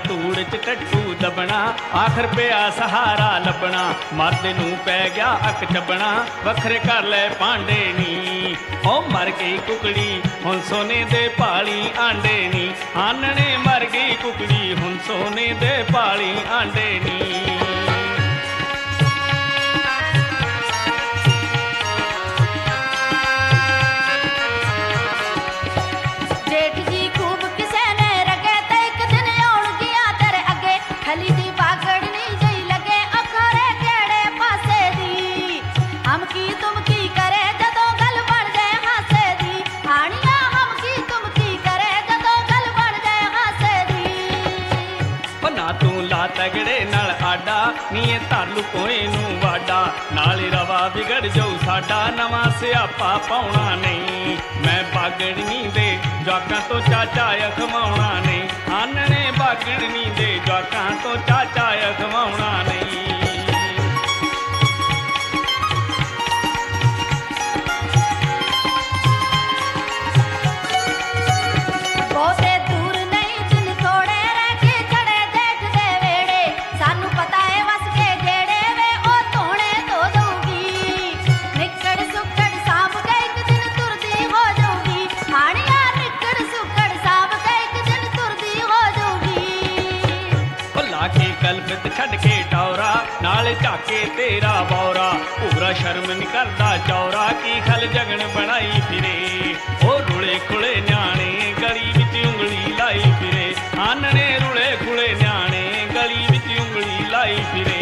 ਧੂੜ ਚ ਟੱਟੂ ਦਬਣਾ, ਆਖਰ ਪਿਆ ਸਹਾਰਾ ਲੱਭਣਾ। ਮਰਦ ਨੂੰ ਪੈ ਗਿਆ ਅੱਕ ਚੱਬਣਾ, ਵੱਖਰੇ ਕਰ ਲੈ ਭਾਂਡੇ ਨੀ। ਉਹ ਮਰ ਗਈ ਕੁਕੜੀ ਹੁਣ ਸੋਨੇ ਦੇ ਭਾਲੀ ਆਂਡੇ ਨੀ। ਆਨਣੇ ਮਰ ਗਈ ਕੁਕੜੀ ਹੁਣ ਸੋਨੇ ਦੇ ਭਾਲੀ ਆਂਡੇ ਨੀ। ਤਗੜੇ ਨਾਲ ਆਡਾ ਨੀਏ ਧਰ ਲੁਕੋਏ ਨੂੰ ਵਾਡਾ, ਨਾਲੇ ਰਵਾ ਵਿਗੜ ਜਾਊ ਸਾਡਾ, ਨਵਾਂ ਸਿਆਪਾ ਪਾਉਣਾ ਨਹੀਂ। ਮੈਂ ਬਾਗੜਨੀ ਦੇ ਜਵਾਕਾਂ ਤੋਂ ਚਾਚਾ ਅਖਵਾਉਣਾ ਨਹੀਂ। ਆਨਣੇ ਬਾਗੜਨੀ ਦੇ ਜਵਾਕਾਂ ਤੋਂ ਚਾਚਾ ਅਖਵਾਉਣਾ ਨਹੀਂ। ਕਲਪਤ ਛੱਡ ਕੇ ਟੌਰਾ, ਨਾਲੇ ਝਾਕੇ ਤੇਰਾ ਬੌਰਾ। ਭੂਰਾ ਸ਼ਰਮ ਨੀ ਕਰਦਾ ਚੌਰਾ, ਕੀ ਖਲ ਜਗਣ ਬਣਾਈ ਫਿਰੇ। ਉਹ ਰੁਲੇ ਖੁਲੇ ਨਿਆਣੇ ਗਲੀ ਵਿੱਚ ਉਂਗਲੀ ਲਾਈ ਫਿਰੇ। ਆਨਣੇ ਰੁਲੇ ਖੁਲੇ ਨਿਆਣੇ ਗਲੀ ਵਿੱਚ ਉਂਗਲੀ ਲਾਈ ਫਿਰੇ।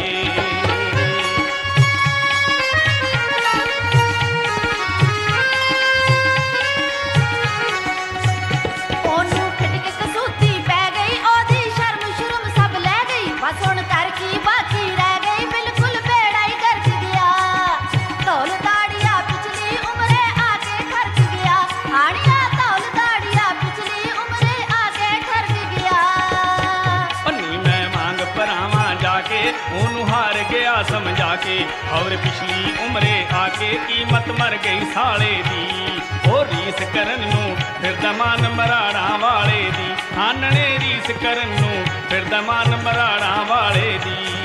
ਉਹਨੂੰ ਹਾਰ ਗਿਆ ਸਮਝਾ ਕੇ, ਔਰ ਪਿਛਲੀ ਉਮਰੇ ਆ ਕੇ ਕੀਮਤ ਮਰ ਗਈ ਸਾਲੇ ਦੀ। ਉਹ ਰੀਸ ਕਰਨ ਨੂੰ ਫਿਰਦਾ ਮਨ ਮਰਾੜਾਂ ਵਾਲੇ ਦੀ। ਆਨਣੇ ਰੀਸ ਕਰਨ ਨੂੰ ਫਿਰਦਾ ਮਨ ਮਰਾੜਾਂ ਵਾਲੇ ਦੀ।